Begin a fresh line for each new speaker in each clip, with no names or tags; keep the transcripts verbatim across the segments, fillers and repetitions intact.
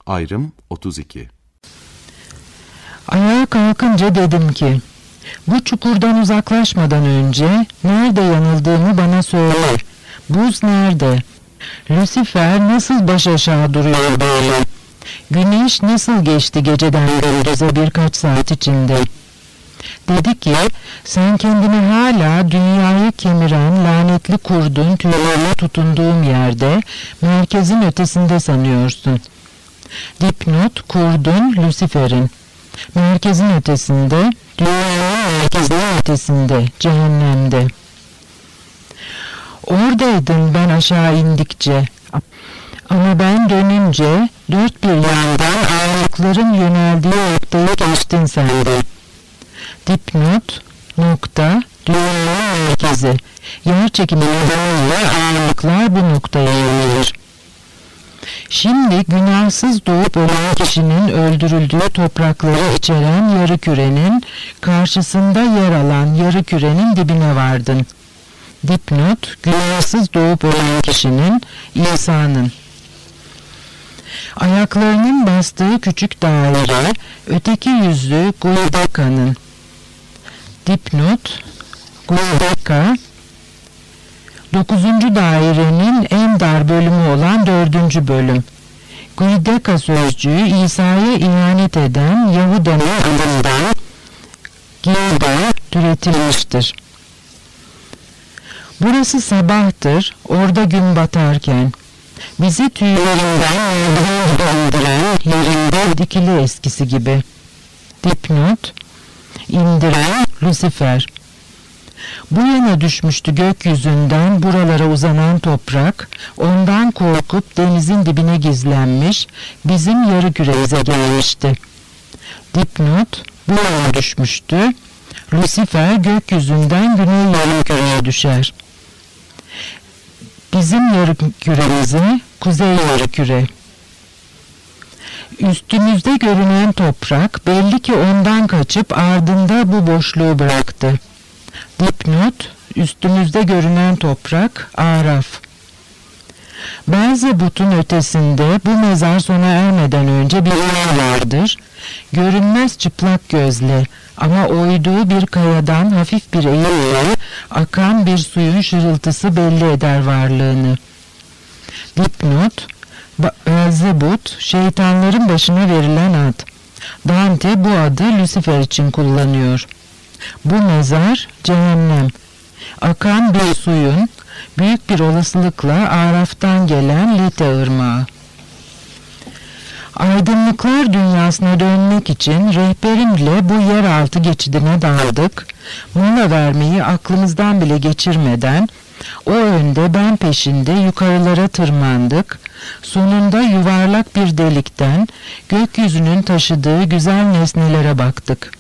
Ayrım otuz iki.
Ayağa kalkınca dedim ki, bu çukurdan uzaklaşmadan önce nerede yanıldığımı bana söyle. Buz nerede? Lucifer nasıl baş aşağı duruyor böyle? Güneş nasıl geçti geceden gündüze birkaç saat içinde? Dedi ki, sen kendini hala dünyayı kemiren lanetli kurdun tüylerine tutunduğum yerde merkezin ötesinde sanıyorsun. Dipnot kurdun Lucifer'in. Merkezin ötesinde, dünyanın merkezinin ötesinde, cehennemde. Oradaydım ben aşağı indikçe. Ama ben dönünce dört bir yandan ağırlıkların yöneldiği noktayı geçtin sen de. Dipnot, nokta, dünyanın merkezi. Yer çekimi nedeniyle ağırlıklar bu noktaya yönelir. Şimdi günahsız doğup ölen kişinin öldürüldüğü toprakları içeren yarı kürenin karşısında yer alan yarı kürenin dibine vardın. Dipnot, günahsız doğup ölen kişinin, İsa'nın. Ayaklarının bastığı küçük daire, öteki yüzü Guideca'nın. Dipnot, Guideca, dokuzuncu dairenin en dar bölümü olan dördüncü bölüm. Guideca sözcüğü İsa'ya ihanet eden Yahuda'nın adından Gilda türetilmiştir. Burası sabahtır, orada gün batarken. Bizi tüylerinden merdiven gibi indiren yerinde dikili eskisi gibi. Dipnot, indiren Lucifer. Bu yana düşmüştü gökyüzünden buralara uzanan toprak, ondan korkup denizin dibine gizlenmiş, bizim yarı küremize gelmişti. Dipnot, bu yana düşmüştü, Lucifer gökyüzünden güney yarı küreye düşer. Bizim yarı küremize, kuzey yarı küre. Üstümüzde görünen toprak belli ki ondan kaçıp ardında bu boşluğu bıraktı. Dipnot, üstümüzde görünen toprak, Araf. Belzebut'un ötesinde bu mezar sona ermeden önce bir yer vardır. Görünmez çıplak gözle ama oyduğu bir kayadan hafif bir eğimle akan bir suyun şırıltısı belli eder varlığını. Dipnot, Belzebut, şeytanların başına verilen ad. Dante bu adı Lucifer için kullanıyor. Bu mezar cehennem. Akan bir suyun büyük bir olasılıkla Araf'tan gelen Lite ırmağı. Aydınlıklar dünyasına dönmek için rehberimle bu yeraltı geçidine daldık. Mola vermeyi aklımızdan bile geçirmeden o önde ben peşinde yukarılara tırmandık. Sonunda yuvarlak bir delikten gökyüzünün taşıdığı güzel nesnelere baktık.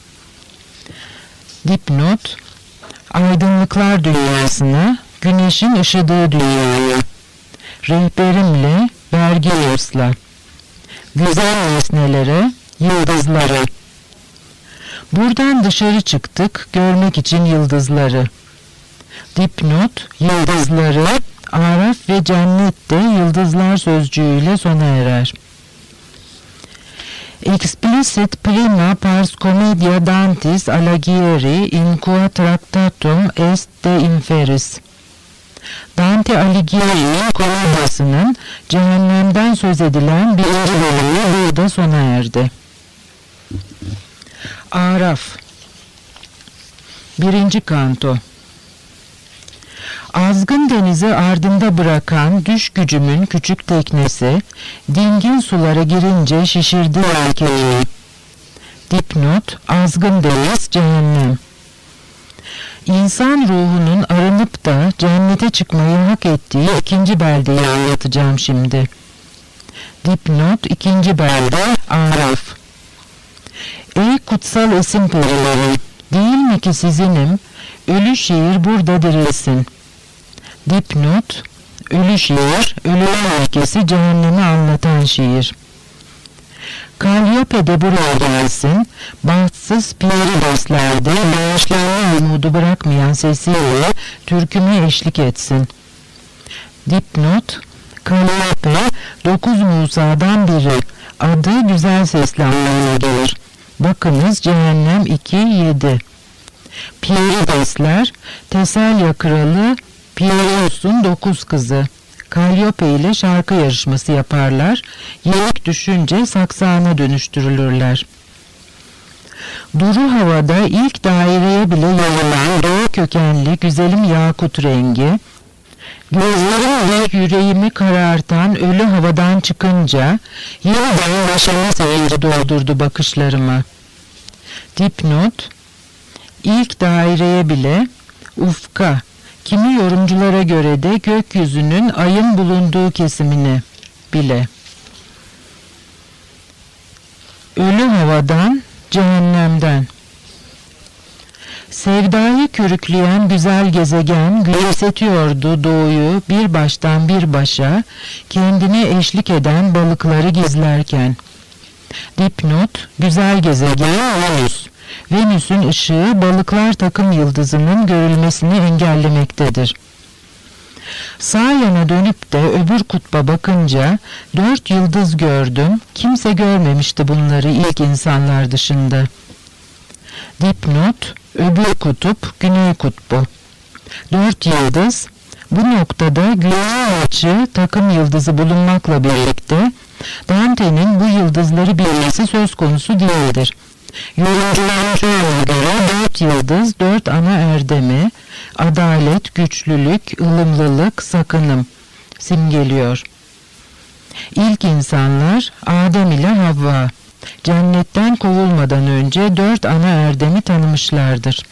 Dipnot, aydınlıklar dünyasına, güneşin ışıdığı dünyaya. Rehberimle, Vergilius'la. Güzel nesnelere, yıldızlara. Buradan dışarı çıktık görmek için yıldızları. Dipnot, yıldızları, Araf ve cennette yıldızlar sözcüğüyle sona erer. Explicit prima pars commedia Dantis Alighieri in qua tractatum est de inferis. Dante Alighieri'nin komedyasının cehennemden söz edilen birinci bölümü burada sona erdi. Araf, birinci kanto. Azgın denizi ardında bırakan düş gücümün küçük teknesi, dingin sulara girince şişirdi yelkenini. Dipnot, azgın deniz, cehennem. İnsan ruhunun arınıp da cennete çıkmayı hak ettiği ikinci beldeyi anlatacağım şimdi. Dipnot, ikinci belde, Araf. Ey kutsal esin perileri, değil mi ki sizinim, ölü şiir burada dirilsin. Dipnot, ölü şiir, ölüler ülkesi cehennemi anlatan şiir. Kalliope de buraya gelsin, bahtsız Pieridoslerde bağışlanma umudu bırakmayan sesiyle türküme eşlik etsin. Dipnot, Kalliope, dokuz Musa'dan biri, Adı güzel sesli anlamına gelir. Bakınız Cehennem iki yedi. Piyeridesler, Teselya kralı Peiritos'un dokuz kızı. Kalyope ile şarkı yarışması yaparlar. Yenik düşünce saksağına dönüştürülürler. Duru havada ilk daireye bile yayılan doğu kökenli güzelim yakut rengi, gözlerim ve yüreğimi karartan ölü havadan çıkınca yeniden yaşama sevinci doldurdu bakışlarımı. Dipnot: İlk daireye bile, ufka, kimi yorumculara göre de gökyüzünün ayın bulunduğu kesimini bile. Ölü havadan, cehennemden. Sevdayı körükleyen güzel gezegen gülümsetiyordu doğuyu bir baştan bir başa, kendine eşlik eden balıkları gizlerken. Dipnot: güzel gezegen Venüs. Venüs'ün ışığı balıklar takım yıldızının görülmesini engellemektedir. Sağ yana dönüp de öbür kutba bakınca dört yıldız gördüm. Kimse görmemişti bunları ilk insanlar dışında. Dipnot: öbür kutup Güney Kutbu. Dört yıldız, bu noktada güney açı takım yıldızı bulunmakla birlikte Dante'nin bu yıldızları bilmesi söz konusu değildir. Yorumcuların çoğuna göre dört yıldız, dört ana erdemi, adalet, güçlülük, ılımlılık, sakınım simgeliyor. İlk insanlar Adem ile Havva, cennetten kovulmadan önce dört ana erdemi tanımışlardır.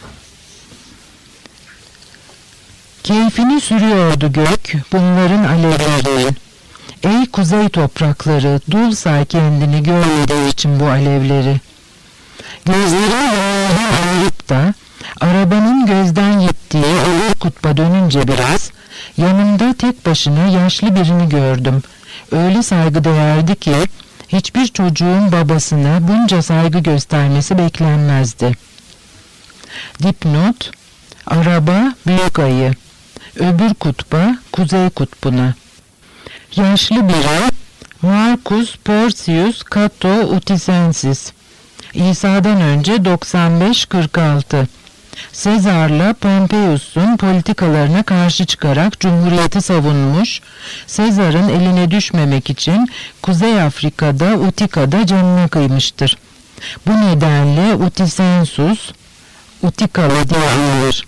Keyfini sürüyordu gök, bunların alevlerinin. Ey kuzey toprakları, dul say kendini görmediği için bu alevleri. Gözlerimi yoldan ayırıp da arabanın gözden gittiği öbür kutba dönünce biraz, yanımda tek başına yaşlı birini gördüm. Öyle saygıdeğerdi ki hiçbir çocuğun babasına bunca saygı göstermesi beklenmezdi. Dipnot: araba büyük ayı, öbür kutba kuzey kutbuna. Yaşlı biri Marcus Porcius Cato Uticensis. İsa'dan önce doksan beş kırk altı. Sezar'la Pompeius'un politikalarına karşı çıkarak Cumhuriyeti savunmuş, Sezar'ın eline düşmemek için Kuzey Afrika'da Utica'da canına kıymıştır. Bu nedenle Uticensus, Utikalı diye anılır.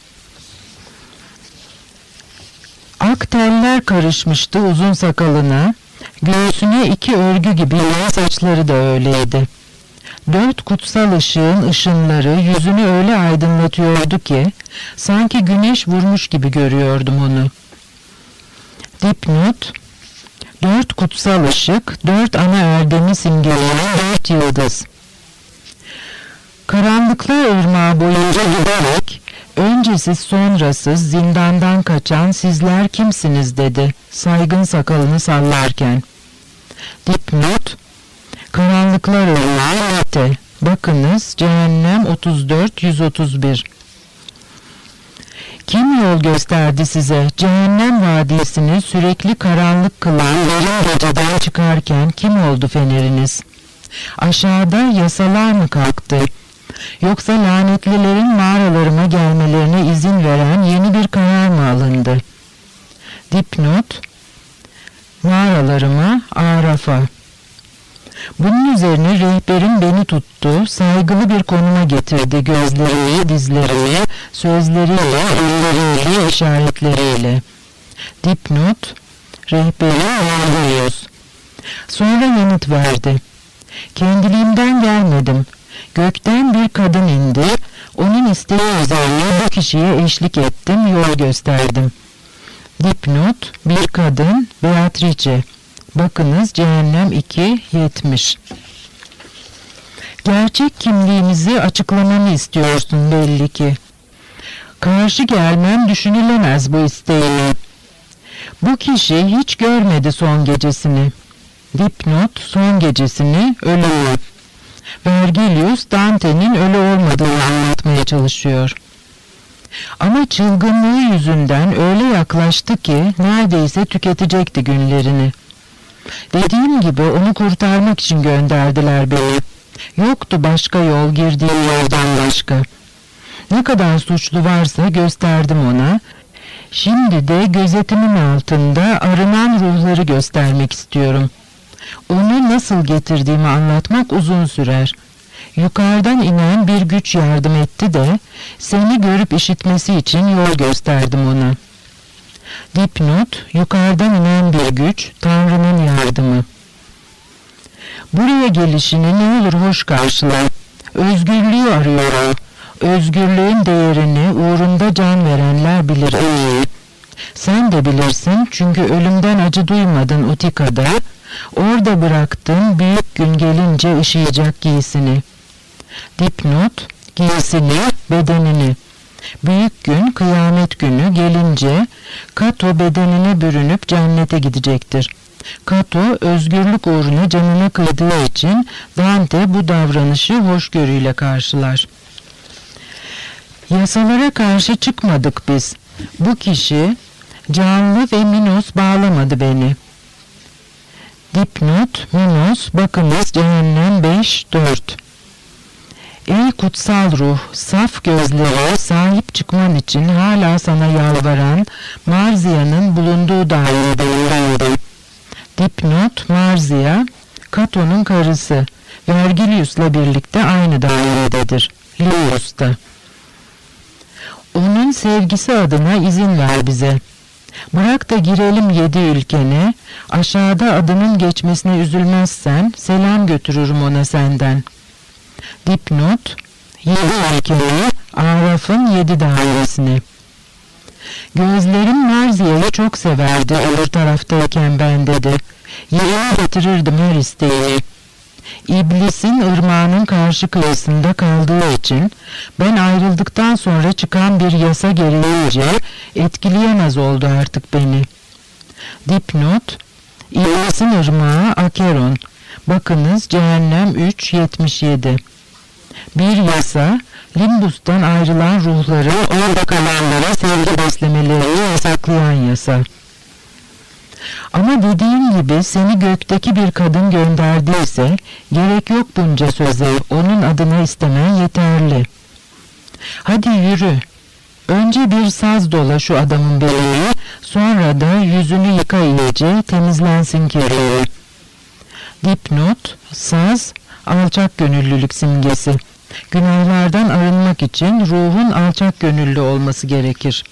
Ak teller karışmıştı uzun sakalına, göğsüne iki örgü gibi yağ saçları da öyleydi. Dört kutsal ışığın ışınları yüzünü öyle aydınlatıyordu ki, sanki güneş vurmuş gibi görüyordum onu. Dipnot: dört kutsal ışık, dört ana erdemi simgeleyen dört yıldız. Karanlıklar ırmağı boyunca giderek, öncesiz sonrasız zindandan kaçan sizler kimsiniz dedi, saygın sakalını sallarken. Dipnot: Karanlıklar ırmağı Mete. Bakınız Cehennem otuz dört yüz otuz bir. Kim yol gösterdi size? Cehennem vadisini sürekli karanlık kılan derin geceden çıkarken kim oldu feneriniz? Aşağıda yasalar mı kalktı? Yoksa lanetlilerin mağaralarıma gelmelerine izin veren yeni bir karar mı alındı? Dipnot: mağaralarıma, Araf'a. Bunun üzerine rehberim beni tuttu, saygılı bir konuma getirdi gözlerimi, dizlerimi, sözleriyle, elleriyle, işaretleriyle. Dipnot: rehberim Margarius. Sonra yanıt verdi. Kendiliğimden gelmedim. Gökten bir kadın indi, onun isteği üzerine bu kişiye eşlik ettim, yol gösterdim. Dipnot: bir kadın, Beatrice. Bakınız Cehennem iki yetmiş. Gerçek kimliğimizi açıklamamı istiyorsun belli ki. Karşı gelmem düşünülemez bu isteğine. Bu kişi hiç görmedi son gecesini. Dipnot: son gecesini, ölümü. Vergilius Dante'nin ölü olmadığını anlatmaya çalışıyor. Ama çılgınlığı yüzünden öyle yaklaştı ki neredeyse tüketecekti günlerini. Dediğim gibi onu kurtarmak için gönderdiler beni. Yoktu başka yol, girdiğim yoldan başka. Ne kadar suçlu varsa gösterdim ona. Şimdi de gözetimin altında arınan ruhları göstermek istiyorum. Onu nasıl getirdiğimi anlatmak uzun sürer. Yukarıdan inen bir güç yardım etti de seni görüp işitmesi için yol gösterdim ona. Dipnot, yukarıdan inen bir güç, Tanrı'nın yardımı. Buraya gelişini ne olur hoş karşıla. Özgürlüğü arıyor o. Özgürlüğün değerini uğrunda can verenler bilir en iyi. Sen de bilirsin çünkü ölümden acı duymadın Utika'da. Orada bıraktın büyük gün gelince ışıyacak giysini. Dipnot, giysini, bedenini. Büyük gün, kıyamet günü gelince Kato bedenine bürünüp cennete gidecektir. Kato özgürlük uğruna canına kıydığı için Dante bu davranışı hoşgörüyle karşılar. Yasalara karşı çıkmadık biz. Bu kişi canlı ve Minos bağlamadı beni. Dipnot, Minos, bakınız Cehennem beş dört. Ey kutsal ruh, saf gözlere sahip çıkman için hala sana yalvaran Marzia'nın bulunduğu dairedeyim. Dipnot, Marzia, Cato'nun karısı. Vergilius'la birlikte aynı dairededir. Livius'ta. Onun sevgisi adına izin ver bize. Bırak da girelim yedi ülkene, aşağıda adının geçmesine üzülmezsen selam götürürüm ona senden. Dipnot, yedi ülkeni, Araf'ın yedi dairesini. Gözlerim Marzia'yı çok severdi öbür taraftayken ben dedi. Yerine getirirdim her isteğini. İblisin ırmağının karşı kıyısında kaldığı için ben ayrıldıktan sonra çıkan bir yasa gereğince etkileyemez oldu artık beni. Dipnot, İblisin ırmağı Akeron. Bakınız Cehennem üç yetmiş yedi. Bir yasa, Limbus'tan ayrılan ruhları orada kalanlara sevgi beslemelerini yasaklayan yasa. Ama dediğim gibi seni gökteki bir kadın gönderdiyse gerek yok bunca söze, onun adına istemen yeterli. Hadi yürü. Önce bir saz dola şu adamın beline, sonra da yüzünü yıka iyice, temizlensin kirleri. Dipnot, saz, alçak gönüllülük simgesi. Günahlardan arınmak için ruhun alçak gönüllü olması gerekir.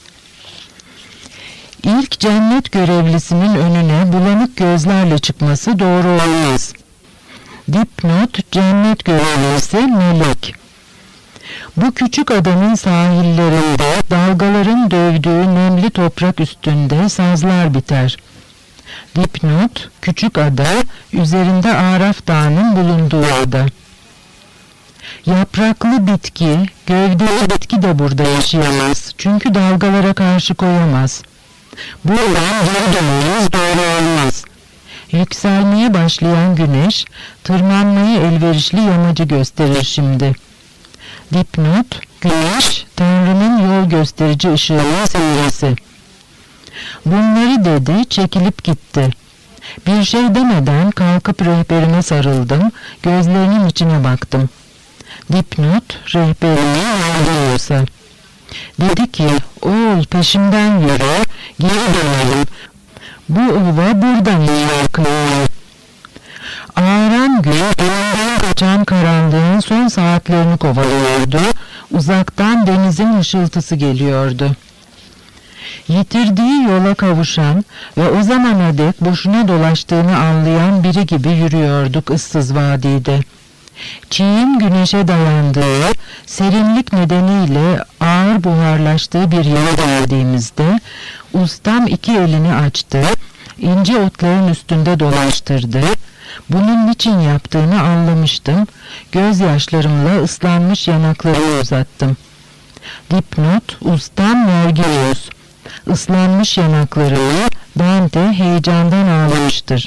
İlk cennet görevlisinin önüne bulanık gözlerle çıkması doğru olmaz. Dipnot, cennet görevlisi melek. Bu küçük adanın sahillerinde dalgaların dövdüğü nemli toprak üstünde sazlar biter. Dipnot, küçük ada, üzerinde Araf Dağı'nın bulunduğu ada. Yapraklı bitki, gövdeli bitki de burada yaşayamaz. Çünkü dalgalara karşı koyamaz. Buradan geri dönmemiz doğru olmaz. Yükselmeye başlayan güneş, tırmanmayı elverişli yamacı gösterir şimdi. Dipnot, güneş, Tanrı'nın yol gösterici ışığının simgesi. Bunları dedi, çekilip gitti. Bir şey demeden kalkıp rehberime sarıldım, gözlerinin içine baktım. Dipnot, rehberimi yardırıyorsa. Dedi ki, oğul peşimden yürü, geri dönelim. Bu ova buradan iniyor kıyıya. Ağaran gün elinden kaçan karanlığın son saatlerini kovalıyordu. Uzaktan denizin hışıltısı geliyordu. Yitirdiği yola kavuşan ve o zamana dek boşuna dolaştığını anlayan biri gibi yürüyorduk ıssız vadide. Çiğin güneşe dayandığı, serinlik nedeniyle ağır buharlaştığı bir yere geldiğimizde ustam iki elini açtı, ince otların üstünde dolaştırdı. Bunun niçin yaptığını anlamıştım. Gözyaşlarımla ıslanmış yanaklarımı uzattım. Dipnot, ustam Vergilius. Islanmış yanaklarını Dante heyecandan ağlamıştır.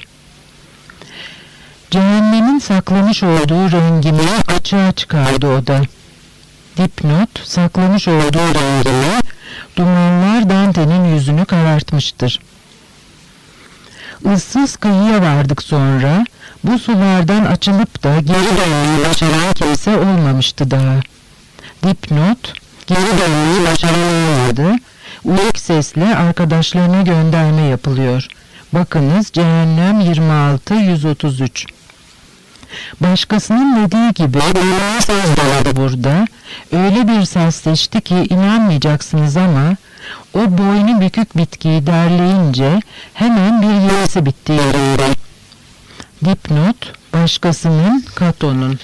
Cehennemin saklamış olduğu rengimi açığa çıkardı o da. Dipnot, saklamış olduğu rengimi, dumanlar Dante'nin yüzünü karartmıştır. Issız kıyıya vardık sonra. Bu sulardan açılıp da geri dönmeyi başaran kimse olmamıştı daha. Dipnot, geri dönmeyi başaran olmadı. Uyuk sesle arkadaşlarına gönderme yapılıyor. Bakınız Cehennem yirmi altı yüz otuz üç. Başkasının dediği gibi bir söz daladı burada. Öyle bir ses seçti ki inanmayacaksınız ama o boynu bükük bitkiyi derleyince hemen bir yenisi bitti yerinde. Dipnot, başkasının, Kato'nun.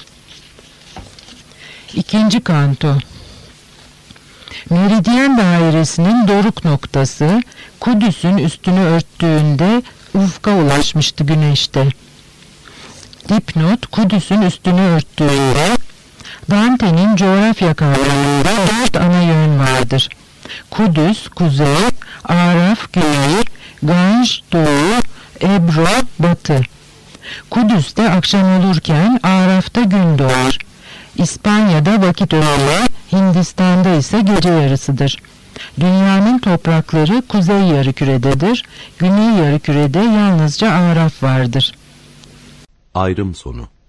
İkinci kanto. Meridyen dairesinin doruk noktası Kudüs'ün üstünü örttüğünde ufka ulaşmıştı güneşte. Dipnot, Kudüs'ün üstünü örttüğünde Dante'nin coğrafya kavramında dört ana yön vardır. Kudüs, kuzey, Araf, güney, Ganj, doğu, Ebro, batı. Kudüs'te akşam olurken Araf'ta gün doğar. İspanya'da vakit öğle, Hindistan'da ise gece yarısıdır. Dünyanın toprakları kuzey yarımkürededir, güney yarımkürede yalnızca Araf vardır.
Ayrım sonu.